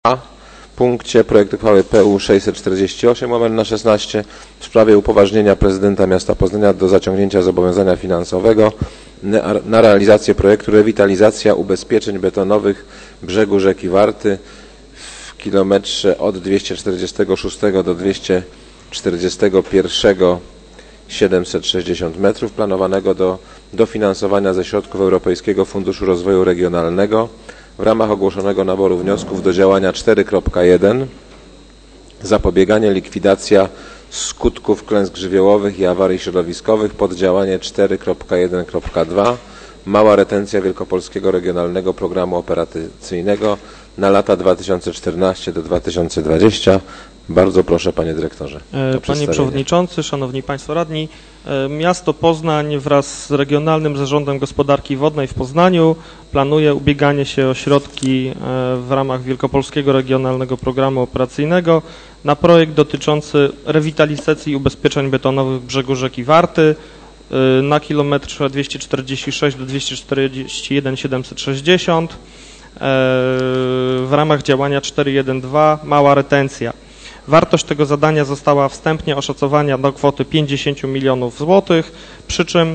punkcie projekt uchwały PU 648/16 w sprawie upoważnienia prezydenta miasta Poznania do zaciągnięcia zobowiązania finansowego na realizację projektu rewitalizacja ubezpieczeń betonowych brzegu rzeki Warty w kilometrze od 246 do 241 760 metrów planowanego do dofinansowania ze środków Europejskiego Funduszu Rozwoju Regionalnego w ramach ogłoszonego naboru wniosków do działania 4.1 zapobieganie, likwidacja skutków klęsk żywiołowych i awarii środowiskowych, poddziałanie 4.1.2 mała retencja Wielkopolskiego Regionalnego Programu Operacyjnego na lata 2014 do 2020. Bardzo proszę, panie dyrektorze. Panie przewodniczący, szanowni państwo radni, miasto Poznań wraz z Regionalnym Zarządem Gospodarki Wodnej w Poznaniu planuje ubieganie się o środki w ramach Wielkopolskiego Regionalnego Programu Operacyjnego na projekt dotyczący rewitalizacji ubezpieczeń betonowych brzegu rzeki Warty na kilometrze 246 do 241 760 w ramach działania 4.1.2 mała retencja. Wartość tego zadania została wstępnie oszacowana do kwoty 50 milionów złotych, przy czym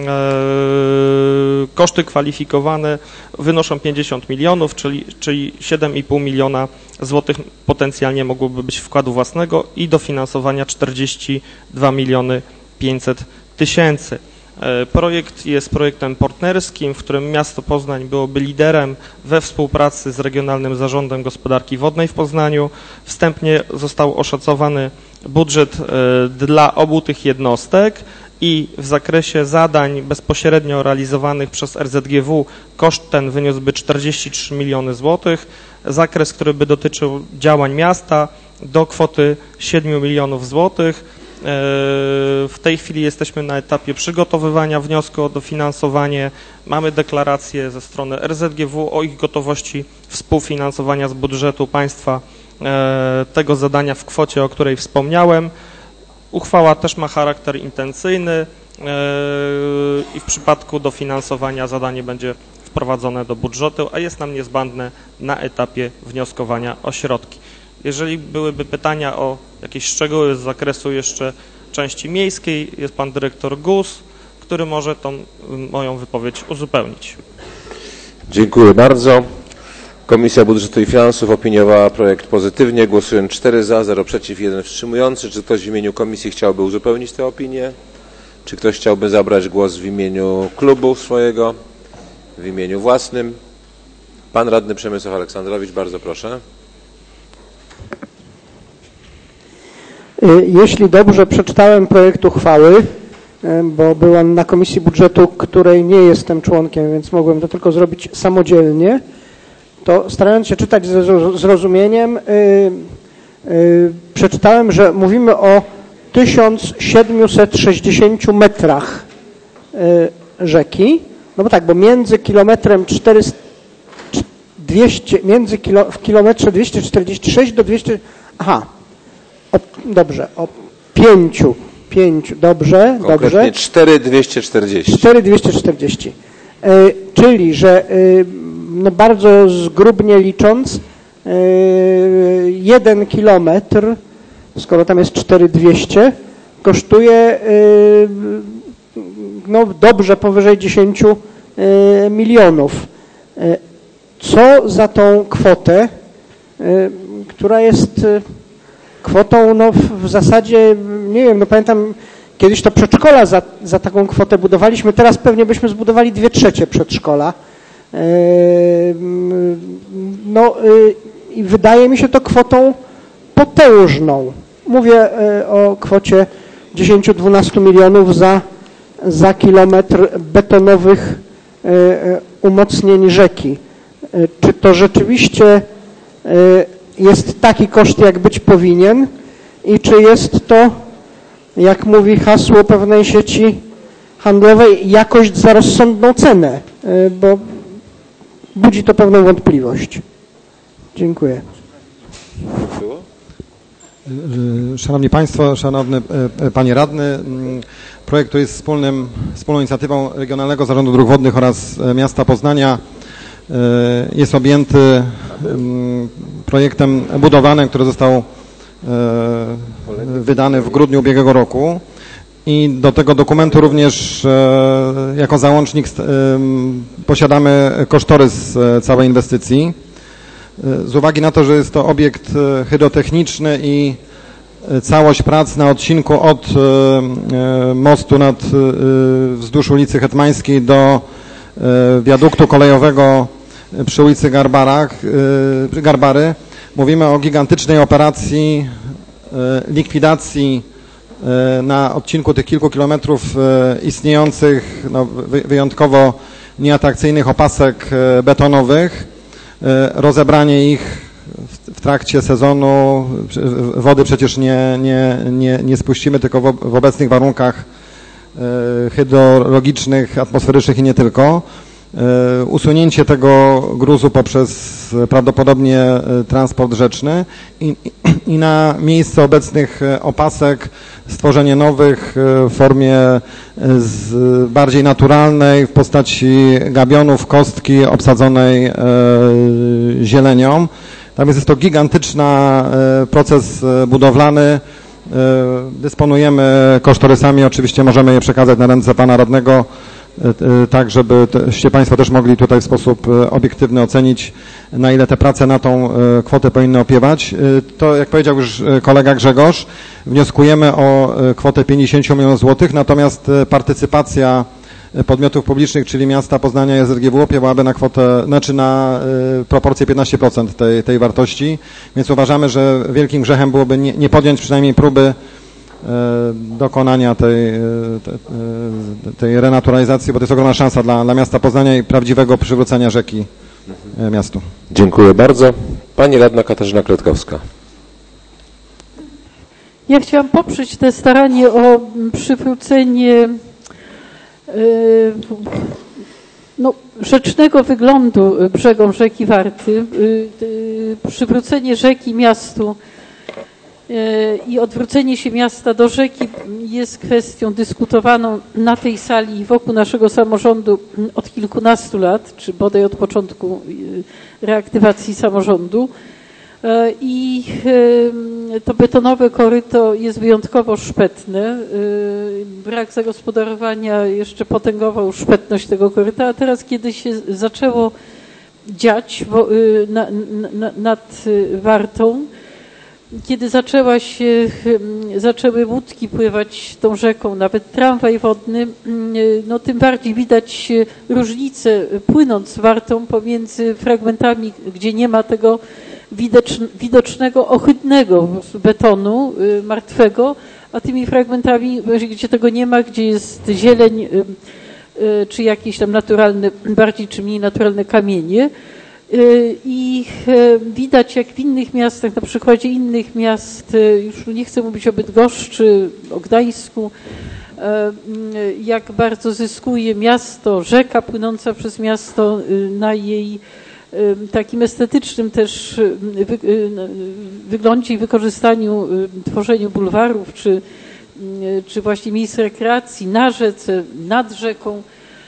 koszty kwalifikowane wynoszą 50 milionów, czyli 7,5 miliona złotych potencjalnie mogłoby być wkładu własnego i dofinansowania 42 miliony 500 tysięcy. Projekt jest projektem partnerskim, w którym miasto Poznań byłoby liderem we współpracy z Regionalnym Zarządem Gospodarki Wodnej w Poznaniu. Wstępnie został oszacowany budżet dla obu tych jednostek i w zakresie zadań bezpośrednio realizowanych przez RZGW koszt ten wyniósłby 43 miliony złotych. Zakres, który by dotyczył działań miasta do kwoty 7 milionów złotych. W tej chwili jesteśmy na etapie przygotowywania wniosku o dofinansowanie. Mamy deklarację ze strony RZGW o ich gotowości współfinansowania z budżetu państwa tego zadania w kwocie, o której wspomniałem. Uchwała też ma charakter intencyjny i w przypadku dofinansowania zadanie będzie wprowadzone do budżetu, a jest nam niezbędne na etapie wnioskowania o środki. Jeżeli byłyby pytania o jakieś szczegóły z zakresu jeszcze części miejskiej, jest pan dyrektor Gus, który może tą moją wypowiedź uzupełnić. Dziękuję bardzo. Komisja Budżetu i Finansów opiniowała projekt pozytywnie, głosując 4 za, 0 przeciw, 1 wstrzymujący. Czy ktoś w imieniu komisji chciałby uzupełnić tę opinię? Czy ktoś chciałby zabrać głos w imieniu klubu swojego, w imieniu własnym? Pan radny Przemysław Aleksandrowicz, bardzo proszę. Jeśli dobrze przeczytałem projekt uchwały, bo byłam na Komisji Budżetu, której nie jestem członkiem, więc mogłem to tylko zrobić samodzielnie, to starając się czytać ze zrozumieniem, przeczytałem, że mówimy o 1760 metrach rzeki, no bo tak, bo między kilometrem 200, w kilometrze 246 do 200, dobrze, o 5, dobrze, konkretnie 4,240. 4,240. Czyli, że no bardzo zgrubnie licząc, 1 kilometr, skoro tam jest 4,200, kosztuje no dobrze powyżej 10 milionów. Co za tą kwotę, która jest kwotą, no w zasadzie, nie wiem, no pamiętam, kiedyś to przedszkola za taką kwotę budowaliśmy, teraz pewnie byśmy zbudowali 2/3 przedszkola. No i wydaje mi się to kwotą potężną. Mówię o kwocie 10-12 milionów za kilometr betonowych umocnień rzeki. Czy to rzeczywiście jest taki koszt, jak być powinien i czy jest to, jak mówi hasło pewnej sieci handlowej, jakość za rozsądną cenę, bo budzi to pewną wątpliwość. Dziękuję. Szanowni Państwo, Szanowny Panie Radny, projekt to jest wspólną inicjatywą Regionalnego Zarządu Dróg Wodnych oraz miasta Poznania. Jest objęty projektem budowlanym, który został wydany w grudniu ubiegłego roku. I do tego dokumentu również jako załącznik posiadamy kosztorys całej inwestycji. Z uwagi na to, że jest to obiekt hydrotechniczny i całość prac na odcinku od mostu wzdłuż ulicy Hetmańskiej do wiaduktu kolejowego przy ulicy Garbary, mówimy o gigantycznej operacji likwidacji na odcinku tych kilku kilometrów istniejących wyjątkowo nieatrakcyjnych opasek betonowych, rozebranie ich w trakcie sezonu. Wody przecież nie spuścimy, tylko w obecnych warunkach hydrologicznych, atmosferycznych i nie tylko. Usunięcie tego gruzu poprzez prawdopodobnie transport rzeczny i na miejsce obecnych opasek stworzenie nowych w formie bardziej naturalnej w postaci gabionów, kostki obsadzonej zielenią. Tam jest to gigantyczny proces budowlany. Dysponujemy kosztorysami, oczywiście możemy je przekazać na ręce pana radnego, tak żebyście Państwo też mogli tutaj w sposób obiektywny ocenić, na ile te prace na tą kwotę powinny opiewać. To, jak powiedział już kolega Grzegorz, wnioskujemy o kwotę 50 milionów złotych, natomiast partycypacja podmiotów publicznych, czyli miasta Poznania i SRGW opiewałaby na kwotę, na proporcję 15% tej wartości, więc uważamy, że wielkim grzechem byłoby nie podjąć przynajmniej próby dokonania tej renaturalizacji, bo to jest ogromna szansa dla miasta Poznania i prawdziwego przywrócenia rzeki miastu. Dziękuję bardzo. Pani radna Katarzyna Kretkowska. Ja chciałam poprzeć te staranie o przywrócenie rzecznego wyglądu brzegom rzeki Warty, przywrócenie rzeki miastu i odwrócenie się miasta do rzeki jest kwestią dyskutowaną na tej sali i wokół naszego samorządu od kilkunastu lat, czy bodaj od początku reaktywacji samorządu. I to betonowe koryto jest wyjątkowo szpetne. Brak zagospodarowania jeszcze potęgował szpetność tego koryta, a teraz, kiedy się zaczęło dziać nad Wartą, kiedy zaczęły łódki pływać tą rzeką, nawet tramwaj wodny, tym bardziej widać różnicę płynąc Wartą pomiędzy fragmentami, gdzie nie ma tego widocznego, ohydnego betonu martwego, a tymi fragmentami, gdzie tego nie ma, gdzie jest zieleń, czy jakieś tam naturalne, bardziej czy mniej naturalne kamienie. I widać, jak w innych miastach, na przykładzie innych miast, już nie chcę mówić o Bydgoszczy, o Gdańsku, jak bardzo zyskuje miasto, rzeka płynąca przez miasto na jej takim estetycznym też wyglądzie i wykorzystaniu, tworzeniu bulwarów, czy właśnie miejsc rekreacji na rzece, nad rzeką.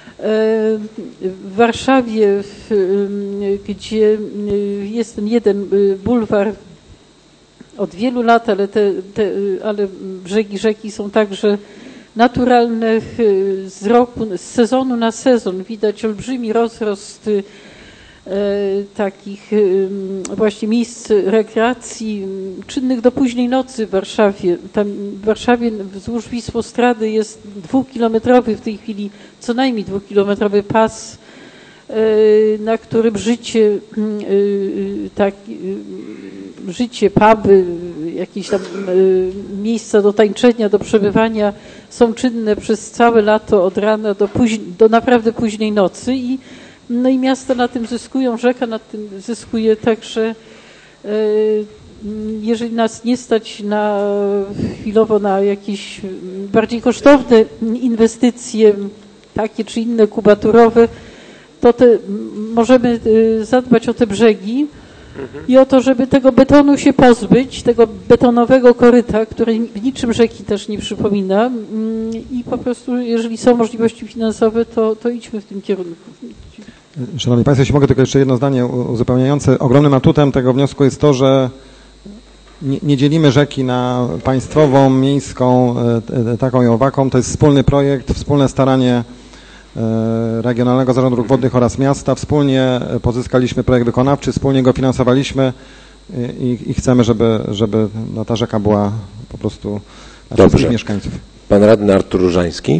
W Warszawie, gdzie jest ten jeden bulwar od wielu lat, ale brzegi rzeki są także naturalne. Z sezonu na sezon widać olbrzymi rozrost takich właśnie miejsc rekreacji czynnych do późnej nocy w Warszawie. Tam w Warszawie wzdłuż Wisłostrady jest 2-kilometrowy w tej chwili, co najmniej 2-kilometrowy pas, na którym życie, puby, jakieś tam miejsca do tańczenia, do przebywania są czynne przez całe lato od rana do naprawdę późnej nocy i miasta na tym zyskują, rzeka na tym zyskuje, także jeżeli nas nie stać chwilowo na jakieś bardziej kosztowne inwestycje, takie czy inne kubaturowe, to możemy zadbać o te brzegi i o to, żeby tego betonu się pozbyć, tego betonowego koryta, które niczym rzeki też nie przypomina i po prostu, jeżeli są możliwości finansowe, to idźmy w tym kierunku. Szanowni Państwo, jeśli mogę tylko jeszcze jedno zdanie uzupełniające. Ogromnym atutem tego wniosku jest to, że nie dzielimy rzeki na państwową, miejską, taką i owaką. To jest wspólny projekt, wspólne staranie Regionalnego Zarządu Dróg Wodnych oraz miasta. Wspólnie pozyskaliśmy projekt wykonawczy, wspólnie go finansowaliśmy i chcemy, żeby ta rzeka była po prostu dla wszystkich mieszkańców. Pan radny Artur Różański.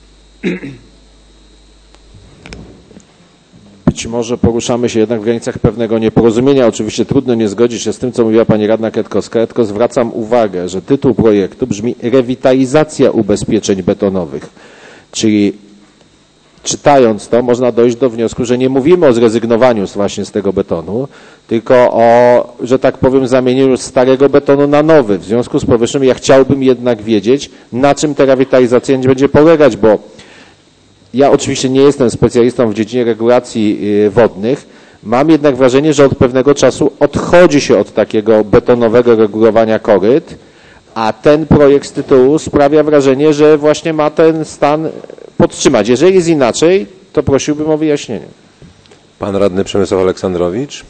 Być może poruszamy się jednak w granicach pewnego nieporozumienia. Oczywiście trudno nie zgodzić się z tym, co mówiła pani radna Kwiatkowska, tylko zwracam uwagę, że tytuł projektu brzmi rewitalizacja ubezpieczeń betonowych. Czyli czytając to, można dojść do wniosku, że nie mówimy o zrezygnowaniu właśnie z tego betonu, tylko o, że tak powiem, zamienieniu starego betonu na nowy. W związku z powyższym ja chciałbym jednak wiedzieć, na czym ta rewitalizacja będzie polegać, bo ja oczywiście nie jestem specjalistą w dziedzinie regulacji wodnych, mam jednak wrażenie, że od pewnego czasu odchodzi się od takiego betonowego regulowania koryt, a ten projekt z tytułu sprawia wrażenie, że właśnie ma ten stan podtrzymać. Jeżeli jest inaczej, to prosiłbym o wyjaśnienie. Pan radny Przemysław Aleksandrowicz.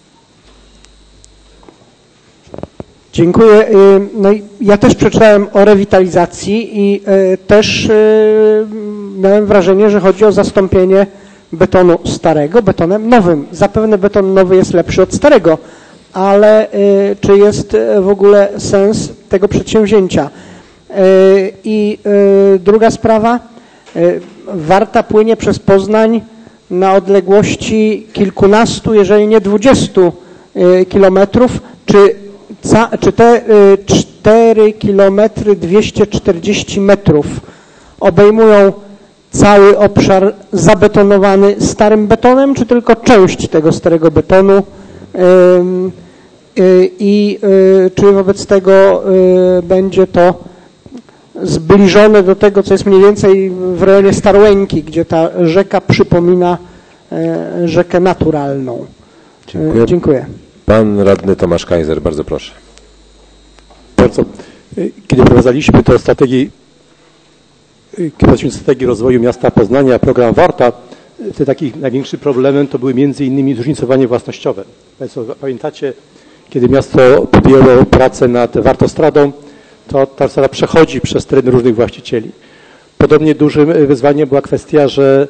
Dziękuję. No i ja też przeczytałem o rewitalizacji i też miałem wrażenie, że chodzi o zastąpienie betonu starego betonem nowym. Zapewne beton nowy jest lepszy od starego, ale czy jest w ogóle sens tego przedsięwzięcia? I druga sprawa, Warta płynie przez Poznań na odległości kilkunastu, jeżeli nie 20 kilometrów. Czy te 4 kilometry 240 metrów obejmują cały obszar zabetonowany starym betonem, czy tylko część tego starego betonu? I czy wobec tego będzie to zbliżone do tego, co jest mniej więcej w rejonie Starłęki, gdzie ta rzeka przypomina rzekę naturalną? Dziękuję. Dziękuję. Pan radny Tomasz Kaiser, bardzo proszę. Bardzo. Kiedy prowadziliśmy tę strategię rozwoju miasta Poznania, program Warta, te takich największym problemem to były między innymi zróżnicowanie własnościowe. Państwo pamiętacie, kiedy miasto podjęło pracę nad Wartostradą, to ta strada przechodzi przez tereny różnych właścicieli. Podobnie dużym wyzwaniem była kwestia, że...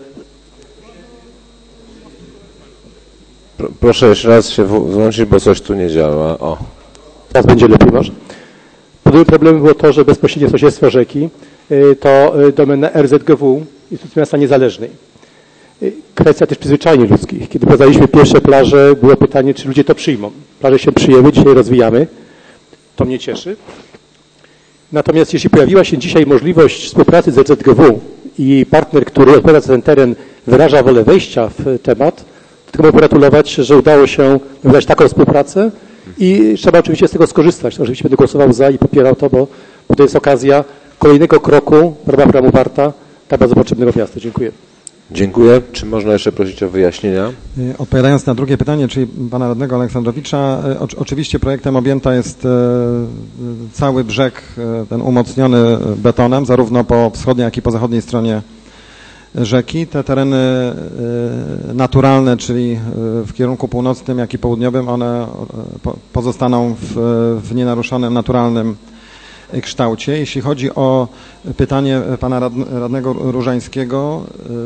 Proszę jeszcze raz się włączyć, bo coś tu nie działa. O. Teraz będzie lepiej może. Podobnym problemem było to, że bezpośrednie sąsiedztwo rzeki to domena RZGW, Instytutu Miasta Niezależnej. Kwestia też przyzwyczajeń ludzkich. Kiedy prowadziliśmy pierwsze plaże, było pytanie, czy ludzie to przyjmą. Plaże się przyjęły, dzisiaj rozwijamy. To mnie cieszy. Natomiast jeśli pojawiła się dzisiaj możliwość współpracy z RZGW i partner, który odpowiada za ten teren, wyraża wolę wejścia w temat, to mogę pogratulować, że udało się nawiązać taką współpracę i trzeba oczywiście z tego skorzystać. Oczywiście będę głosował za i popierał to, bo to jest okazja kolejnego kroku w ramach programu Warta dla bardzo potrzebnego miasta. Dziękuję. Dziękuję. Czy można jeszcze prosić o wyjaśnienia? Odpowiadając na drugie pytanie, czyli pana radnego Aleksandrowicza, oczywiście projektem objęta jest cały brzeg, ten umocniony betonem, zarówno po wschodniej, jak i po zachodniej stronie rzeki. Te tereny naturalne, czyli w kierunku północnym, jak i południowym, one pozostaną w nenaruszonym, naturalnym kształcie. Jeśli chodzi o pytanie pana radnego Różańskiego,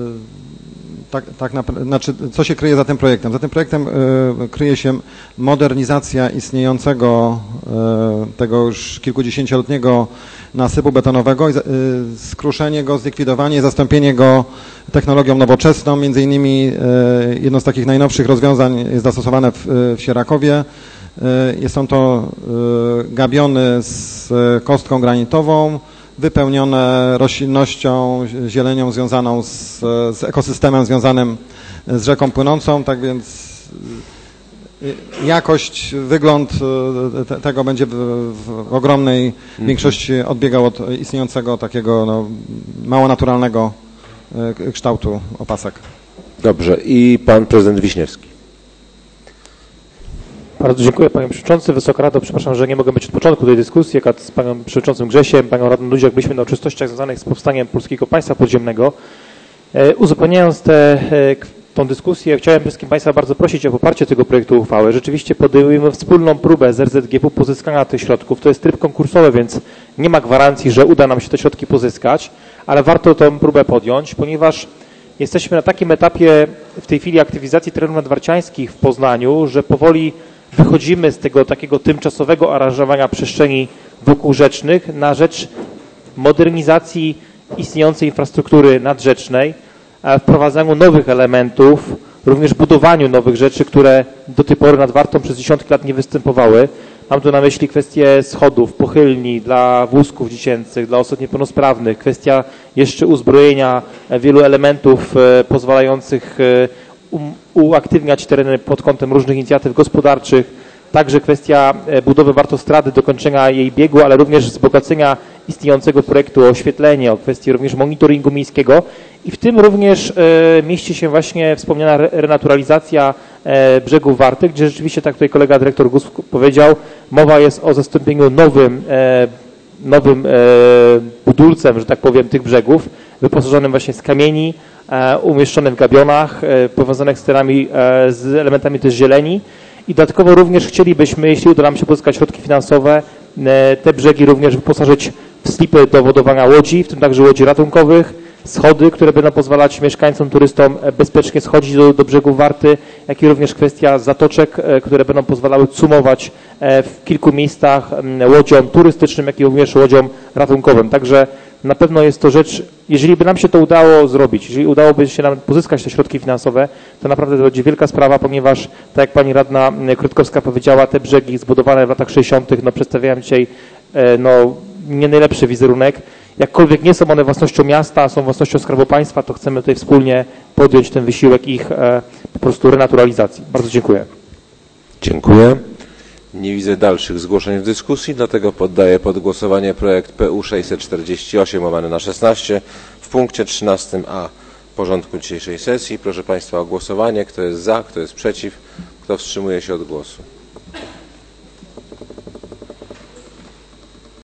znaczy, co się kryje za tym projektem? Za tym projektem kryje się modernizacja istniejącego, tego już kilkudziesięcioletniego nasypu betonowego, skruszenie go, zlikwidowanie, zastąpienie go technologią nowoczesną. Między innymi jedno z takich najnowszych rozwiązań jest zastosowane w Sierakowie. Są to gabiony z kostką granitową, wypełnione roślinnością, zielenią związaną z ekosystemem związanym z rzeką płynącą, tak więc jakość, wygląd tego będzie w ogromnej większości odbiegał od istniejącego takiego mało naturalnego kształtu opasek. Dobrze. I pan prezydent Wiśniewski. Bardzo dziękuję panie przewodniczący. Wysoka Rado, przepraszam, że nie mogę być od początku tej dyskusji, jak z panem przewodniczącym Grzesiem, panią radną Ludziak byliśmy na uroczystościach związanych z powstaniem polskiego państwa podziemnego. Uzupełniając te tą dyskusję. Chciałem wszystkim Państwa bardzo prosić o poparcie tego projektu uchwały. Rzeczywiście podejmujemy wspólną próbę z RZGW pozyskania tych środków. To jest tryb konkursowy, więc nie ma gwarancji, że uda nam się te środki pozyskać, ale warto tę próbę podjąć, ponieważ jesteśmy na takim etapie w tej chwili aktywizacji terenów nadwarciańskich w Poznaniu, że powoli wychodzimy z tego takiego tymczasowego aranżowania przestrzeni wokół rzecznych na rzecz modernizacji istniejącej infrastruktury nadrzecznej, wprowadzaniu nowych elementów, również budowaniu nowych rzeczy, które do tej pory nad Wartą przez dziesiątki lat nie występowały. Mam tu na myśli kwestię schodów, pochylni dla wózków dziecięcych, dla osób niepełnosprawnych, kwestia jeszcze uzbrojenia wielu elementów pozwalających uaktywniać tereny pod kątem różnych inicjatyw gospodarczych, także kwestia budowy Wartostrady, dokończenia jej biegu, ale również wzbogacenia istniejącego projektu o oświetlenie, o kwestii również monitoringu miejskiego i w tym również mieści się właśnie wspomniana renaturalizacja brzegów Warty, gdzie rzeczywiście, tak tutaj kolega dyrektor GUS powiedział, mowa jest o zastąpieniu nowym budulcem, że tak powiem, tych brzegów, wyposażonym właśnie z kamieni, umieszczonym w gabionach, powiązanych z terenami, z elementami też zieleni. I dodatkowo również chcielibyśmy, jeśli uda nam się pozyskać środki finansowe, te brzegi również wyposażyć w slipy do wodowania łodzi, w tym także łodzi ratunkowych, schody, które będą pozwalać mieszkańcom, turystom bezpiecznie schodzić do brzegów Warty, jak i również kwestia zatoczek, które będą pozwalały cumować w kilku miejscach łodziom turystycznym, jak i również łodziom ratunkowym. Także na pewno jest to rzecz, jeżeli by nam się to udało zrobić, jeżeli udałoby się nam pozyskać te środki finansowe, to naprawdę to będzie wielka sprawa, ponieważ, tak jak pani radna Krótkowska powiedziała, te brzegi zbudowane w latach 60. przedstawiają dzisiaj nie najlepszy wizerunek. Jakkolwiek nie są one własnością miasta, są własnością Skarbu Państwa, to chcemy tutaj wspólnie podjąć ten wysiłek ich po prostu renaturalizacji. Bardzo dziękuję. Dziękuję. Nie widzę dalszych zgłoszeń w dyskusji, dlatego poddaję pod głosowanie projekt PU 648/16 w punkcie 13a porządku dzisiejszej sesji. Proszę Państwa o głosowanie. Kto jest za, kto jest przeciw, kto wstrzymuje się od głosu.